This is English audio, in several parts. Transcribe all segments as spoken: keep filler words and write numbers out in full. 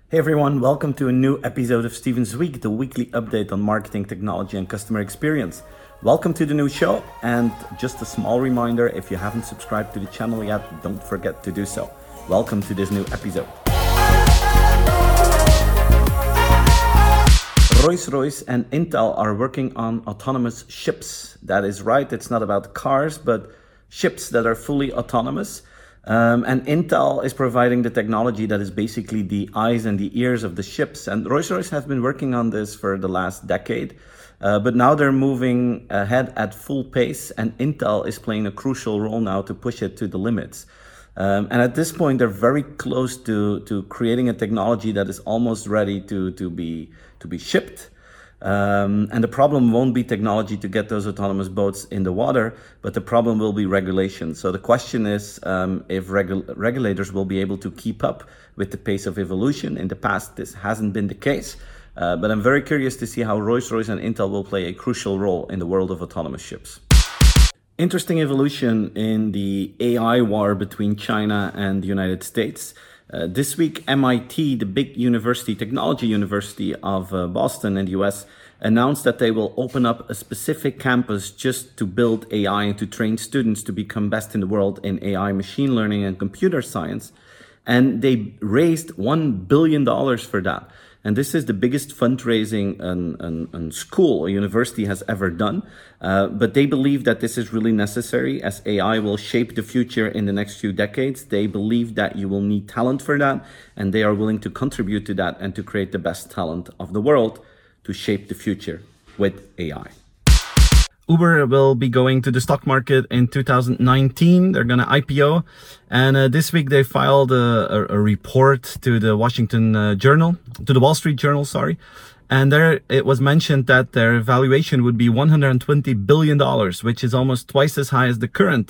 Hey everyone, welcome to a new episode of Steven's Week, the weekly update on marketing, technology, and customer experience. Welcome to the new show, and just a small reminder, if you haven't subscribed to the channel yet, don't forget to do so. Welcome to this new episode. Rolls-Royce and Intel are working on autonomous ships. That is right, it's not about cars, but ships that are fully autonomous. Um, and Intel is providing the technology that is basically the eyes and the ears of the ships. And Rolls-Royce have been working on this for the last decade, uh, but now they're moving ahead at full pace, and Intel is playing a crucial role now to push it to the limits. Um, and at this point, they're very close to, to creating a technology that is almost ready to, to, be, to be shipped. Um, and the problem won't be technology to get those autonomous boats in the water, but the problem will be regulation. So the question is um, if regu- regulators will be able to keep up with the pace of evolution. In the past, this hasn't been the case, uh, but I'm very curious to see how Rolls-Royce and Intel will play a crucial role in the world of autonomous ships. Interesting evolution in the A I war between China and the United States. Uh, this week, M I T, the big university, technology university of uh, Boston in the U S, announced that they will open up a specific campus just to build A I and to train students to become best in the world in A I, machine learning, and computer science. And they raised one billion dollars for that. And this is the biggest fundraising an, an, an school, a university has ever done. Uh, but they believe that this is really necessary as A I will shape the future in the next few decades. They believe that you will need talent for that, and they are willing to contribute to that and to create the best talent of the world to shape the future with A I. Uber will be going to the stock market in two thousand nineteen. They're going to I P O. And uh, this week they filed a, a, a report to the Washington uh, Journal, to the Wall Street Journal, sorry. And there it was mentioned that their valuation would be one hundred twenty billion dollars, which is almost twice as high as the current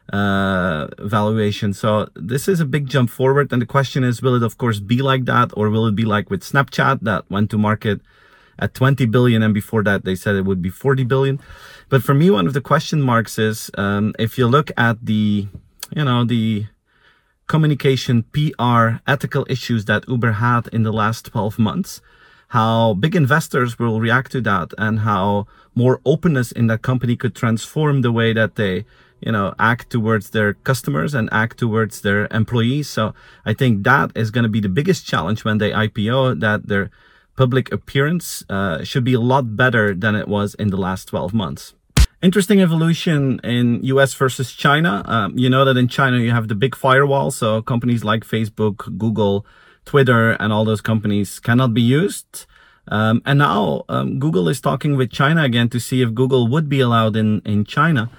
uh, valuation. So this is a big jump forward. And the question is, will it of course be like that, or will it be like with Snapchat that went to market at twenty billion, and before that they said it would be forty billion. But for me, one of the question marks is um, if you look at the, you know, the communication, P R, ethical issues that Uber had in the last twelve months, how big investors will react to that, and how more openness in that company could transform the way that they, you know, act towards their customers and act towards their employees. So I think that is going to be the biggest challenge when they I P O, that their public appearance uh, should be a lot better than it was in the last twelve months. Interesting evolution in U S versus China. Um, you know that in China you have the big firewall, so companies like Facebook, Google, Twitter, and all those companies cannot be used. Um, and now um, Google is talking with China again to see if Google would be allowed in, in China.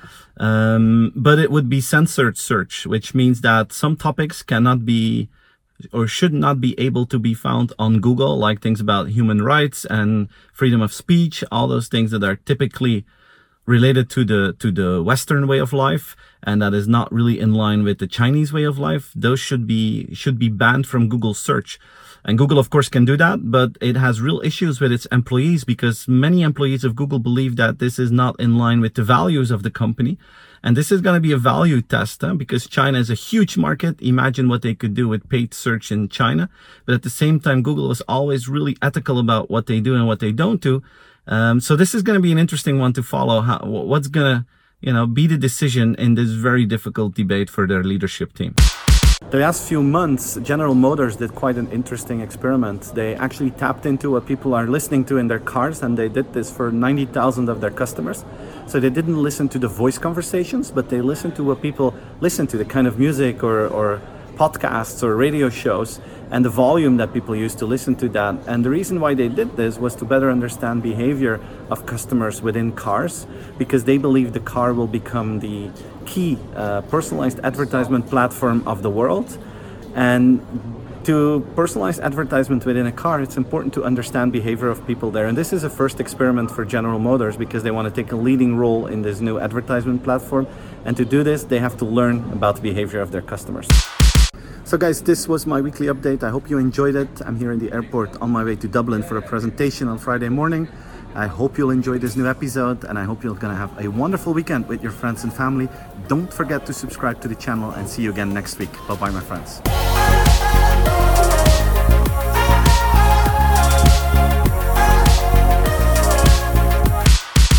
Um, but it would be censored search, which means that some topics cannot be or should not be able to be found on Google, like things about human rights and freedom of speech, all those things that are typically related to the to the Western way of life, and that is not really in line with the Chinese way of life. Those should be should be banned from Google search. And Google, of course, can do that, but it has real issues with its employees, because many employees of Google believe that this is not in line with the values of the company. And this is going to be a value test, huh? Because China is a huge market. Imagine what they could do with paid search in China. But at the same time, Google is always really ethical about what they do and what they don't do. Um, so this is going to be an interesting one to follow. How, what's going to, you know, be the decision in this very difficult debate for their leadership team. The last few months, General Motors did quite an interesting experiment. They actually tapped into what people are listening to in their cars, and they did this for ninety thousand of their customers. So they didn't listen to the voice conversations, but they listened to what people listen to, the kind of music or, or podcasts or radio shows, and the volume that people use to listen to that. And the reason why they did this was to better understand behavior of customers within cars, because they believe the car will become the key uh, personalized advertisement platform of the world. And to personalize advertisement within a car, it's important to understand behavior of people there. And this is a first experiment for General Motors, because they want to take a leading role in this new advertisement platform. And to do this, they have to learn about the behavior of their customers. So guys, this was my weekly update. I hope you enjoyed it. I'm here in the airport on my way to Dublin for a presentation on Friday morning. I hope you'll enjoy this new episode, and I hope you're gonna have a wonderful weekend with your friends and family. Don't forget to subscribe to the channel, and see you again next week. Bye bye, my friends.